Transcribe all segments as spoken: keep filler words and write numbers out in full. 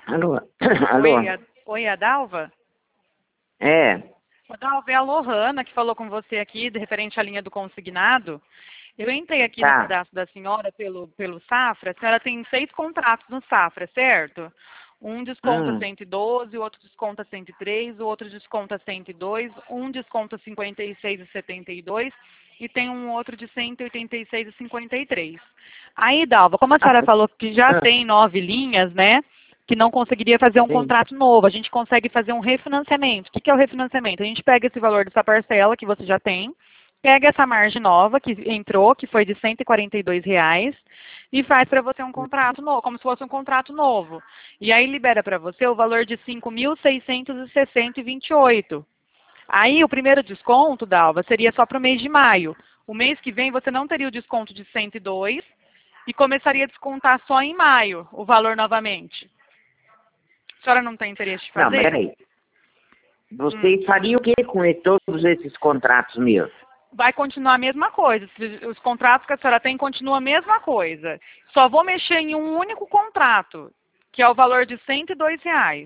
Alô? Oi, Alô? a, oi, Adalva? É. Adalva, é a Lohana que falou com você aqui, de referente à linha do consignado. Eu entrei aqui no Tá. cadastro da senhora pelo, pelo Safra. A senhora tem seis contratos no Safra, certo? Um desconta Hum. cento e doze, o outro desconta cento e três, o outro desconta cento e dois, um desconta cinquenta e seis e setenta e dois e tem um outro de cento e oitenta e seis e cinquenta e três. Aí, Dalva, como a senhora falou que já Ah, tem nove linhas, né? Que não conseguiria fazer um sim. contrato novo, a gente consegue fazer um refinanciamento. O que que é o refinanciamento? A gente pega esse valor dessa parcela que você já tem, pega essa margem nova que entrou, que foi de cento e quarenta e dois reais, e faz para você um contrato novo, como se fosse um contrato novo. E aí libera para você o valor de cinco mil seiscentos e sessenta e vinte e oito. Aí o primeiro desconto, Dalva, seria só para o mês de maio. O mês que vem você não teria o desconto de cento e dois e começaria a descontar só em maio o valor novamente. A senhora não tem interesse de Não, mas fazer? peraí. Hum. Você faria o que com e- todos esses contratos meus? Vai continuar a mesma coisa. Os contratos que a senhora tem continuam a mesma coisa. Só vou mexer em um único contrato, que é o valor de cento e dois reais.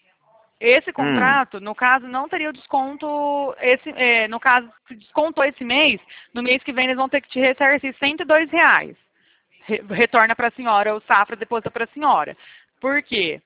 Esse Hum. contrato, no caso, não teria o desconto, esse, é, no caso, se descontou esse mês, no mês que vem eles vão ter que te ressarcir cento e dois reais. Re- retorna para a senhora, o Safra deposita para a senhora. Por quê?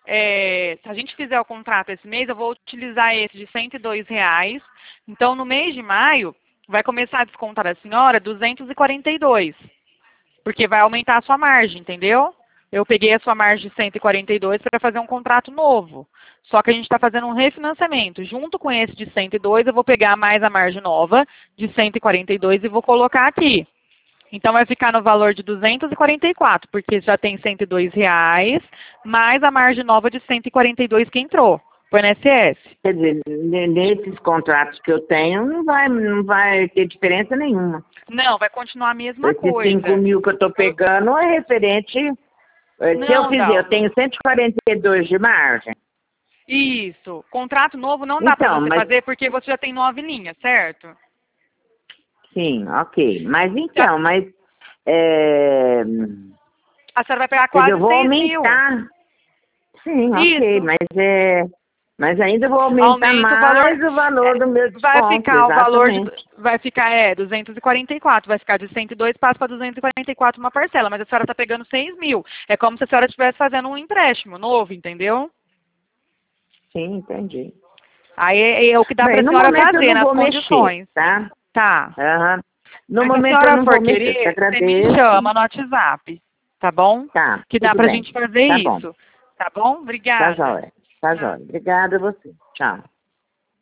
É, se a gente fizer o contrato esse mês, eu vou utilizar esse de cento e dois reais. Então, no mês de maio, vai começar a descontar a senhora duzentos e quarenta e dois, porque vai aumentar a sua margem, entendeu? Eu peguei a sua margem de cento e quarenta e dois para fazer um contrato novo. Só que a gente está fazendo um refinanciamento. Junto com esse de cento e dois, eu vou pegar mais a margem nova de cento e quarenta e dois e vou colocar aqui. Então vai ficar no valor de duzentos e quarenta e quatro, porque já tem cento e dois reais, mais a margem nova de cento e quarenta e dois que entrou, para o I N S S. Quer dizer, ne- nesses contratos que eu tenho, não vai, não vai ter diferença nenhuma. Não, vai continuar a mesma Esses cinco coisa. mil que eu estou pegando é referente. eh, Se eu Não, fizer, eu Dalva. tenho cento e quarenta e dois de margem. Isso. Contrato novo não dá para Então, você mas fazer porque você já tem nove linhas, certo? sim, ok. Mas Já- então, mas. É, A senhora vai pegar quer dizer, eu quase vou seis mil. aumentar. Sim, ok, Isso. mas é. Mas ainda vou aumentar Aumenta o valor. mais o valor é, do meu vai desconto, ficar o valor de. exatamente. Vai ficar, é, duzentos e quarenta e quatro. Vai ficar de cento e dois, passa para duzentos e quarenta e quatro uma parcela. Mas a senhora está pegando seis mil. É como se a senhora estivesse fazendo um empréstimo novo, entendeu? Sim, entendi. Aí é, é o que dá para Bem, a no senhora momento eu fazer não nas vou mexer, condições. tá? Tá. Aham. No Mas se a momento eu senhora não for vou mexer, te querer, você me agradeço. chama no WhatsApp. Tá bom? Tá, Que dá tudo pra bem. gente fazer Tá bom. isso. Tá bom? Tá Obrigada. jóia. Tá Tchau. jóia. Obrigada a você. Tchau.